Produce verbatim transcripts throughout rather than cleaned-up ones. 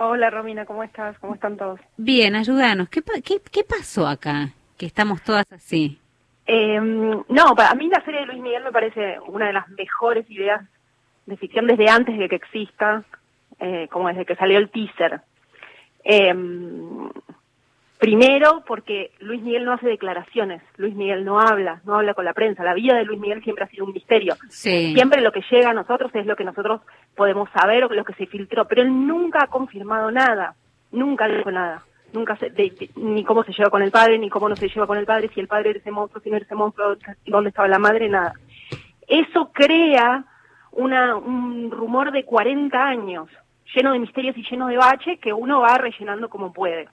Hola Romina, ¿cómo estás? ¿Cómo están todos? Bien, ayúdanos. ¿Qué, pa- qué, qué pasó acá? Que estamos todas así. Eh, no, para mí la serie de Luis Miguel me parece una de las mejores ideas de ficción desde antes de que exista, eh, como desde que salió el teaser. Eh, primero porque Luis Miguel no hace declaraciones, Luis Miguel no habla, no habla con la prensa. La vida de Luis Miguel siempre ha sido un misterio. Sí. Siempre lo que llega a nosotros es lo que nosotros podemos saber o lo que se filtró, pero él nunca ha confirmado nada, nunca dijo nada. Nunca se, de, de, ni cómo se lleva con el padre, ni cómo no se lleva con el padre, si el padre era ese monstruo, si no era ese monstruo, dónde estaba la madre, nada. Eso crea una, un rumor de cuarenta años, lleno de misterios y lleno de baches que uno va rellenando como puede.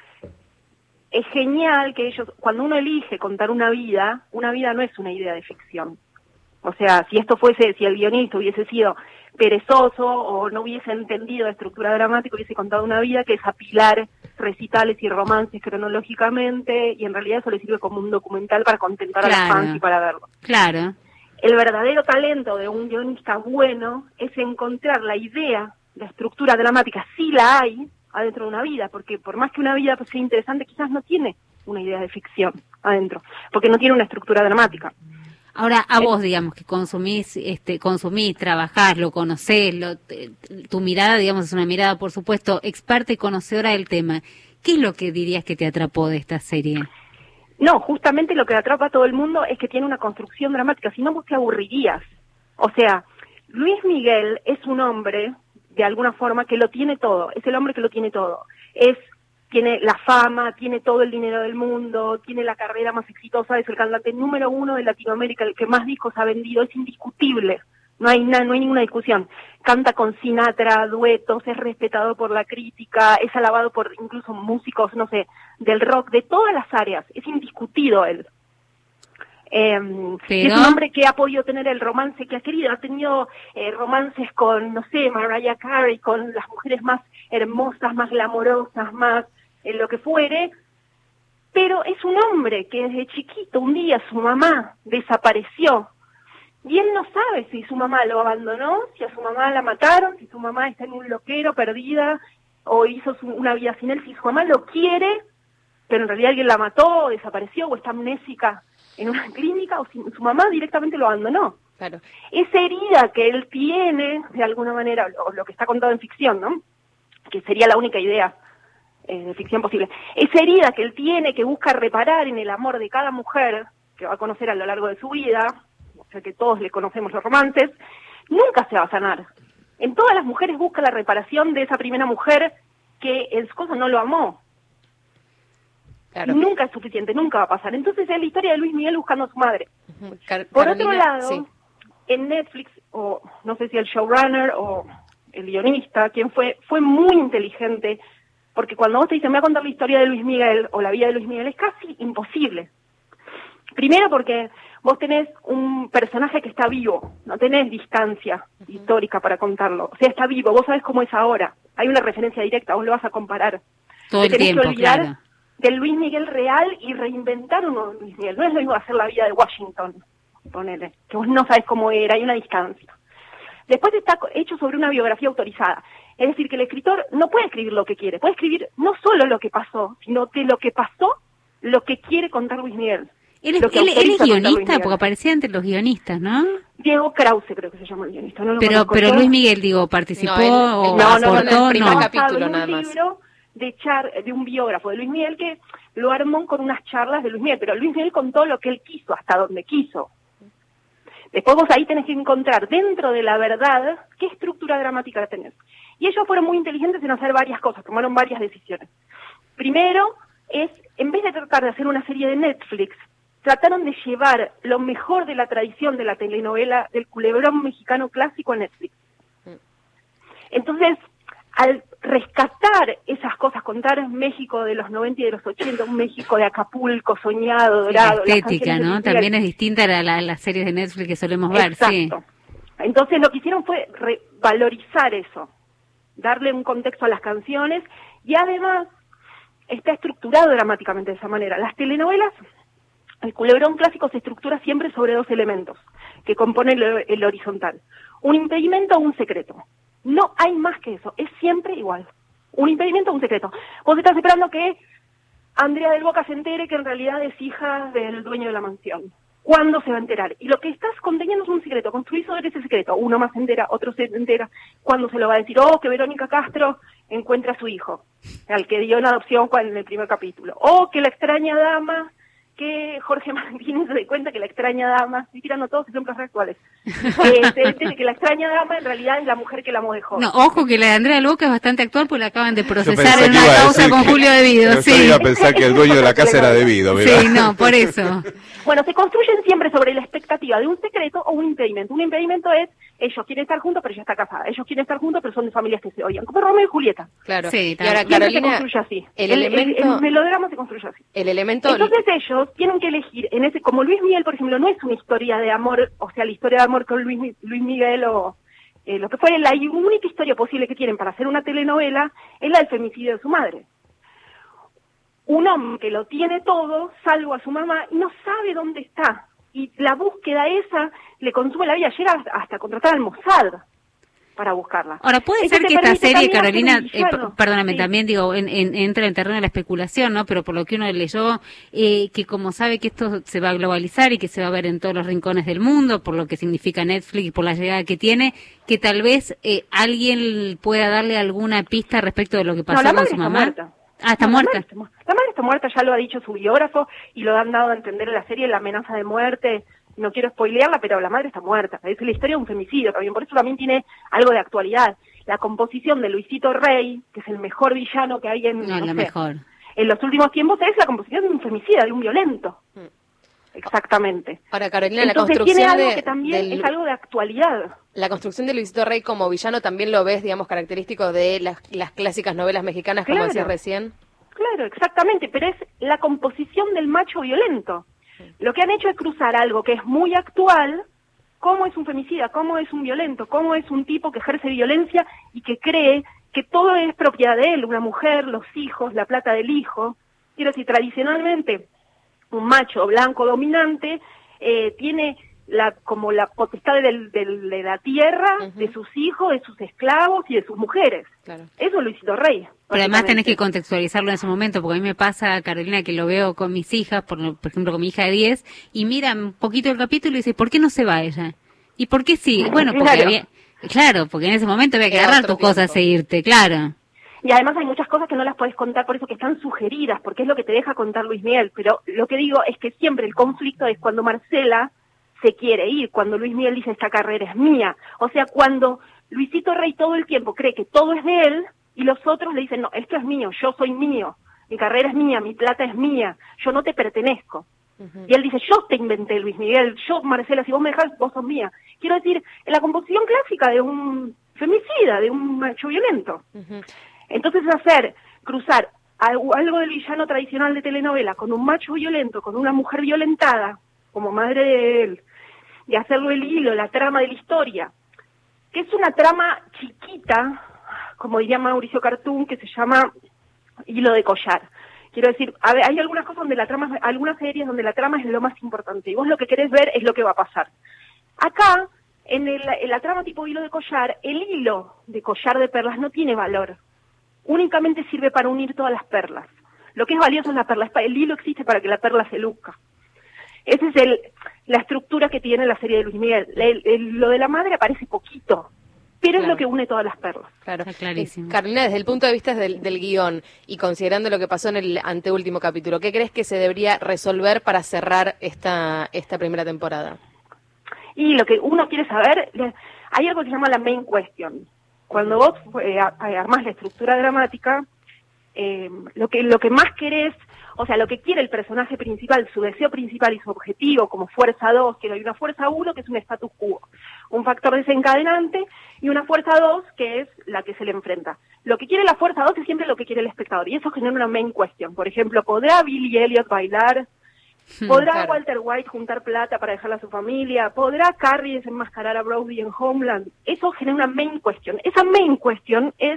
Es genial que ellos, cuando uno elige contar una vida, una vida no es una idea de ficción. O sea, si esto fuese, si el guionista hubiese sido perezoso o no hubiese entendido la estructura dramática, hubiese contado una vida que es apilar recitales y romances cronológicamente, y en realidad eso le sirve como un documental para contentar Claro. a los fans y para verlo. Claro. El verdadero talento de un guionista bueno es encontrar la idea, la estructura dramática, si la hay, adentro de una vida, porque por más que una vida sea interesante, quizás no tiene una idea de ficción adentro, porque no tiene una estructura dramática. Ahora, a vos, digamos, que consumís, este, consumís, trabajás, lo conocés, lo, te- tu mirada, digamos, es una mirada, por supuesto, experta y conocedora del tema. ¿Qué es lo que dirías que te atrapó de esta serie? No, justamente lo que atrapa a todo el mundo es que tiene una construcción dramática, si no vos te aburrirías. O sea, Luis Miguel es un hombre, de alguna forma, que lo tiene todo, es el hombre que lo tiene todo. Es, tiene la fama, tiene todo el dinero del mundo, tiene la carrera más exitosa, es el cantante número uno de Latinoamérica, el que más discos ha vendido, es indiscutible. No hay na, no hay ninguna discusión. Canta con Sinatra, duetos, es respetado por la crítica, es alabado por incluso músicos, no sé, del rock, de todas las áreas. Es indiscutido él. Eh, Pero... es un hombre que ha podido tener el romance que ha querido, ha tenido eh, romances con, no sé, Mariah Carey, con las mujeres más hermosas, más glamorosas, más eh, lo que fuere, pero es un hombre que desde chiquito, un día su mamá desapareció, y él no sabe si su mamá lo abandonó, si a su mamá la mataron, si su mamá está en un loquero perdida, o hizo su, una vida sin él, si su mamá lo quiere, pero en realidad alguien la mató, o desapareció, o está amnésica en una clínica, o si su mamá directamente lo abandonó. Claro. Esa herida que él tiene, de alguna manera, o lo que está contado en ficción, ¿no? Que sería la única idea eh, de ficción posible. Esa herida que él tiene, que busca reparar en el amor de cada mujer, que va a conocer a lo largo de su vida, o sea que todos le conocemos los romances, nunca se va a sanar. En todas las mujeres busca la reparación de esa primera mujer que en su cosa no lo amó. Claro. Y nunca es suficiente, nunca va a pasar. Entonces es la historia de Luis Miguel buscando a su madre. Uh-huh. Car- Por Carolina, otro lado, sí. en Netflix, o no sé si el showrunner o el guionista, quien fue, fue muy inteligente, porque cuando vos te dicen, me voy a contar la historia de Luis Miguel o la vida de Luis Miguel, es casi imposible. Primero porque vos tenés un personaje que está vivo, no tenés distancia uh-huh. histórica para contarlo. O sea, está vivo, vos sabés cómo es ahora. Hay una referencia directa, vos lo vas a comparar. Todo el tiempo, claro. Del Luis Miguel real y reinventar uno de Luis Miguel. No es lo mismo hacer la vida de Washington, ponele, que vos no sabés cómo era, hay una distancia. Después está hecho sobre una biografía autorizada. Es decir, que el escritor no puede escribir lo que quiere, puede escribir no solo lo que pasó, sino de lo que pasó, lo que quiere contar Luis Miguel. Él es, él, él es guionista, porque aparecía entre los guionistas, ¿no? Diego Krause creo que se llama el guionista. No lo pero pero yo. Luis Miguel, digo, participó no, él, o no, aportó, no, no, el primer no. capítulo en nada un más. libro de, char, de un biógrafo de Luis Miguel que lo armó con unas charlas de Luis Miguel, pero Luis Miguel contó lo que él quiso, hasta donde quiso. Después vos ahí tenés que encontrar dentro de la verdad qué estructura dramática tenés. Y ellos fueron muy inteligentes en hacer varias cosas, tomaron varias decisiones. Primero es, en vez de tratar de hacer una serie de Netflix, trataron de llevar lo mejor de la tradición de la telenovela del culebrón mexicano clásico a Netflix. Entonces, al rescatar esas cosas, contar México de los noventa y de los ochenta, un México de Acapulco, soñado, dorado. La estética, ¿no? También es distinta a la, la, las series de Netflix que solemos ver, Exacto. sí. Entonces lo que hicieron fue valorizar eso, darle un contexto a las canciones, y además está estructurado dramáticamente de esa manera. Las telenovelas, el culebrón clásico se estructura siempre sobre dos elementos que componen el, el horizontal. Un impedimento o un secreto. No hay más que eso, es siempre igual. Un impedimento o un secreto. Vos estás esperando que Andrea del Boca se entere que en realidad es hija del dueño de la mansión. ¿Cuándo se va a enterar? Y lo que estás conteniendo es un secreto. Construís sobre ese secreto. Uno más se entera, otro se entera. ¿Cuándo se lo va a decir? Oh, que Verónica Castro encuentra a su hijo, al que dio en adopción en el primer capítulo. O que la extraña dama, que Jorge Martínez se dé cuenta que la extraña dama, estoy tirando todos ejemplos actuales, eh, se entere que la extraña dama en realidad es la mujer que la amó de joven. No, ojo que la de Andrea del Boca es bastante actual porque la acaban de Yo procesar pensé en que una iba a causa decir con que- Julio Devido. Yo Sí. iba a pensar que el dueño de la casa era Devido, ¿verdad? Sí, no, por eso. Bueno, se construyen siempre sobre la expectativa de un secreto o un impedimento. Un impedimento es, ellos quieren estar juntos, pero ella está casada. Ellos quieren estar juntos, pero son de familias que se odian. Como Romeo y Julieta. Claro. Sí, y ahora, también. Siempre se Carolina, construye así. el, el, elemento, el, el melodrama se construye así. el elemento, Entonces ellos tienen que elegir, en ese, como Luis Miguel, por ejemplo, no es una historia de amor, o sea, la historia de amor con Luis, Mi- Luis Miguel o eh, lo que fue la única historia posible que tienen para hacer una telenovela es la del femicidio de su madre. Un hombre que lo tiene todo, salvo a su mamá, y no sabe dónde está. Y la búsqueda esa le consume la vida, llega hasta contratar al Mossad para buscarla. Ahora, puede Eso ser te que esta permite serie, también hacer Carolina, un eh, villano. p- perdóname, Sí. también digo, en, en- entra en el terreno de la especulación, ¿no? Pero por lo que uno leyó, eh, que como sabe que esto se va a globalizar y que se va a ver en todos los rincones del mundo, por lo que significa Netflix y por la llegada que tiene, que tal vez eh, alguien pueda darle alguna pista respecto de lo que pasó No, la con madre su está mamá. muerta. Ah, está No, muerta. La madre está, mu- la madre está muerta, ya lo ha dicho su biógrafo y lo han dado a entender en la serie, la amenaza de muerte. No quiero spoilearla, pero la madre está muerta. Es la historia de un femicidio también, por eso también tiene algo de actualidad. La composición de Luisito Rey, que es el mejor villano que hay en, No, no la sé, mejor. en los últimos tiempos, es la composición de un femicida, de un violento. Exactamente. ahora Carolina, la Entonces construcción tiene algo de, que también del- es algo de actualidad. la construcción de Luisito Rey como villano también lo ves, digamos, característico de las, las clásicas novelas mexicanas, como Claro. decías recién. Claro, exactamente, pero es la composición del macho violento. Lo que han hecho es cruzar algo que es muy actual, cómo es un femicida, cómo es un violento, cómo es un tipo que ejerce violencia y que cree que todo es propiedad de él, una mujer, los hijos, la plata del hijo. Quiero decir, tradicionalmente, un macho blanco dominante eh, tiene la como la potestad del, del- de la tierra, Ujú. de sus hijos, de sus esclavos y de sus mujeres. Claro. Eso es Luisito Rey. Pero además tenés básicamente. que contextualizarlo en ese momento, porque a mí me pasa, Carolina, que lo veo con mis hijas, por, por ejemplo con mi hija de diez, y mira un poquito el capítulo y dice, ¿por qué no se va ella? ¿Y por qué sí? Bueno, porque Claro. había, claro, porque en ese momento había que Era agarrar otro tus cosas tiempo. e irte, claro. Y además hay muchas cosas que no las puedes contar, por eso que están sugeridas, porque es lo que te deja contar Luis Miguel. Pero lo que digo es que siempre el conflicto es cuando Marcela se quiere ir, cuando Luis Miguel dice esta carrera es mía. O sea, cuando Luisito Rey todo el tiempo cree que todo es de él y los otros le dicen, no, esto es mío, yo soy mío, mi carrera es mía, mi plata es mía, yo no te pertenezco. Y él dice, yo te inventé, Luis Miguel, yo, Marcela, si vos me dejás, vos sos mía. Quiero decir, en la composición clásica de un femicida, de un macho violento. Ujú. Entonces hacer, cruzar algo, algo del villano tradicional de telenovela con un macho violento, con una mujer violentada, como madre de él, y hacerlo el hilo, la trama de la historia, que es una trama chiquita, como diría Mauricio Cartún, que se llama hilo de collar. Quiero decir, a ver, hay algunas cosas donde la trama, algunas series donde la trama es lo más importante, y vos lo que querés ver es lo que va a pasar. Acá, en, el, en la trama tipo hilo de collar, el hilo de collar de perlas no tiene valor. Únicamente sirve para unir todas las perlas. Lo que es valioso es la perla. El hilo existe para que la perla se luzca. Esa es el, la estructura que tiene la serie de Luis Miguel. El- el- lo de la madre aparece poquito, pero es Claro. lo que une todas las perlas. Claro. Está clarísimo. Eh, Carolina, desde el punto de vista del, del guión y considerando lo que pasó en el anteúltimo capítulo, ¿qué crees que se debería resolver para cerrar esta, esta primera temporada? Y lo que uno quiere saber, le- hay algo que se llama la main question. Cuando vos eh, a- armás la estructura dramática, eh, lo que lo que más querés, o sea, lo que quiere el personaje principal, su deseo principal y su objetivo como fuerza dos, que hay una fuerza uno que es un status quo, un factor desencadenante, y una fuerza dos que es la que se le enfrenta. Lo que quiere la fuerza dos es siempre lo que quiere el espectador, y eso genera una main question. Por ejemplo, ¿podrá Billy Elliot bailar? ¿Podrá Claro. Walter White juntar plata para dejarla a su familia? ¿Podrá Carrie desenmascarar a Brody en Homeland? Eso genera una main question. Esa main question es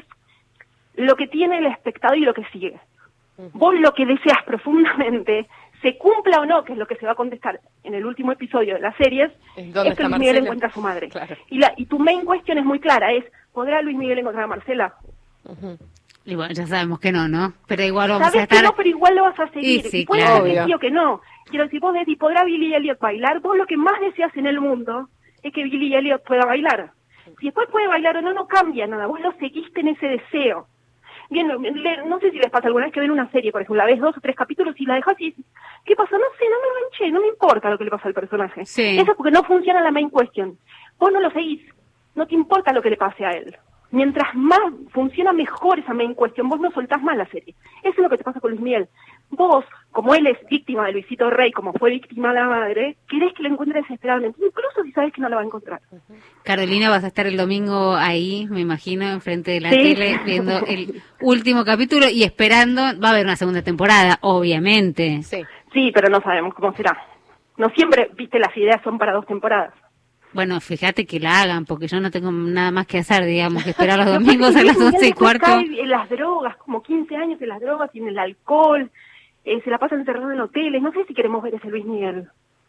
lo que tiene el espectador y lo que sigue. Vos lo que deseas profundamente, se cumpla o no, que es lo que se va a contestar en el último episodio de las series, ¿En es dónde que está Luis Miguel Marcela? encuentra a su madre. Claro. Y, la, y tu main question es muy clara, es, ¿podrá Luis Miguel encontrar a Marcela? Ujú. Y bueno, ya sabemos que no, ¿no? Pero igual vamos Sabes a estar... que no, pero igual lo vas a seguir. Y sí, y puede claro. ser que sí o que no. Quiero decir, vos decís, ¿podrá Billy Elliot bailar? Vos lo que más deseas en el mundo es que Billy Elliot pueda bailar. Si después puede bailar o no, no cambia nada. Vos lo seguiste en ese deseo. Bien, le, no sé si les pasa alguna vez que ven una serie, por ejemplo, la ves dos o tres capítulos y la dejas y dices, ¿qué pasó? No sé, no me enganché, no me importa lo que le pasa al personaje. Sí. Eso es porque no funciona la main question. Vos no lo seguís, no te importa lo que le pase a él. Mientras más funciona mejor esa main question, vos no soltás más la serie. Eso es lo que te pasa con Luis Miguel. Vos, como él es víctima de Luisito Rey, como fue víctima de la madre, querés que lo encuentre desesperadamente, incluso si sabes que no lo va a encontrar. Carolina, vas a estar el domingo ahí, me imagino, enfrente de la Sí. tele, viendo el último capítulo y esperando, va a haber una segunda temporada, obviamente. Sí. Sí, pero no sabemos cómo será. No siempre, viste, las ideas son para dos temporadas. Bueno, fíjate que la hagan, porque yo no tengo nada más que hacer, digamos, que esperar los Lo que domingos pasa a es las que Luis once y Miguel después cuarto. cae en las drogas, como quince años en las drogas, tiene el alcohol, eh, se la pasa encerrado en hoteles. No sé si queremos ver ese Luis Miguel.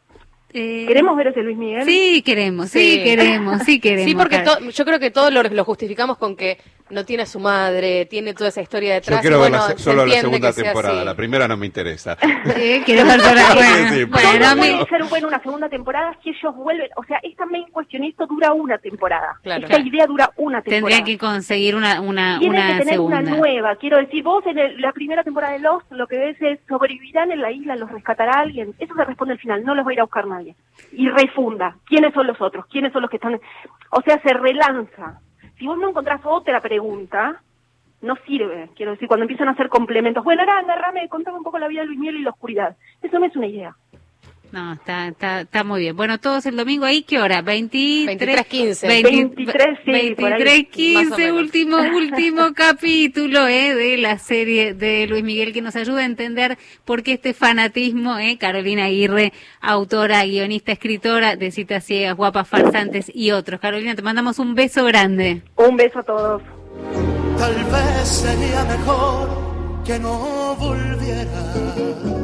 Eh, ¿Queremos ver ese Luis Miguel? Sí, queremos, sí, Sí. queremos, sí queremos. Sí, porque Car- to- yo creo que todos lo, lo justificamos con que no tiene a su madre, tiene toda esa historia detrás. Yo quiero y ver bueno, la se- se solo la entiende segunda que sea temporada, así. la primera no me interesa. Sí, quiero ver toda la- Sí, bueno, sí, bueno, Solo a mí- puede ser bueno una segunda temporada si ellos vuelven. O sea, esta main question, esto dura una temporada. Claro. Esta idea dura una temporada. tendrían que conseguir una, una, Tiene una que tener segunda. una nueva. Quiero decir, vos en el- la primera temporada de Lost lo que ves es sobrevivirán en la isla, los rescatará alguien. Eso se responde al final, no los va a ir a buscar nadie. Y refunda. ¿Quiénes son los otros? ¿Quiénes son los que están...? O sea, se relanza. Si vos no encontrás otra pregunta, no sirve. Quiero decir, cuando empiezan a hacer complementos. Bueno, ahora narrame, contame un poco la vida de Luis Miguel y la oscuridad. Eso no es una idea. No, está, está, está muy bien. Bueno, todos el domingo ahí, ¿qué hora? veintitrés, veintitrés quince. veintitrés, sí, por ahí, veintitrés más o quince, menos. último, último capítulo eh, de la serie de Luis Miguel que nos ayuda a entender por qué este fanatismo, eh, Carolina Aguirre, autora, guionista, escritora de Citas Ciegas, Guapas Farsantes y otros. Carolina, te mandamos un beso grande. Un beso a todos. Tal vez sería mejor que no volvieras.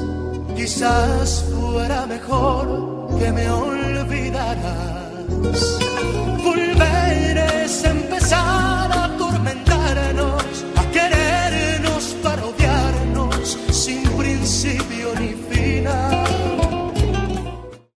Quizás fuera mejor que me olvidaras. Volver es